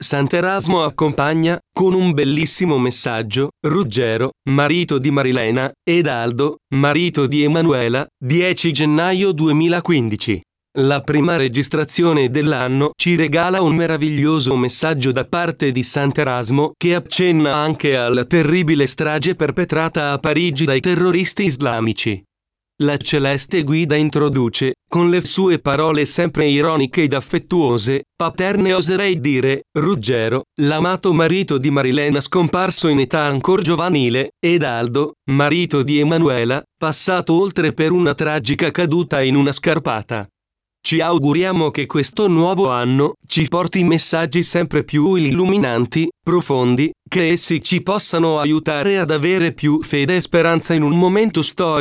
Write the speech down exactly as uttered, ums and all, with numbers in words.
Sant'Erasmo accompagna, con un bellissimo messaggio, Ruggero, marito di Marilena, ed Aldo, marito di Emanuela, dieci gennaio duemilaquindici. La prima registrazione dell'anno ci regala un meraviglioso messaggio da parte di Sant'Erasmo che accenna anche alla terribile strage perpetrata a Parigi dai terroristi islamici. La celeste guida introduce, con le sue parole sempre ironiche ed affettuose, paterne oserei dire, Ruggero, l'amato marito di Marilena scomparso in età ancor giovanile, ed Aldo, marito di Emanuela, passato oltre per una tragica caduta in una scarpata. Ci auguriamo che questo nuovo anno ci porti messaggi sempre più illuminanti, profondi, che essi ci possano aiutare ad avere più fede e speranza in un momento storico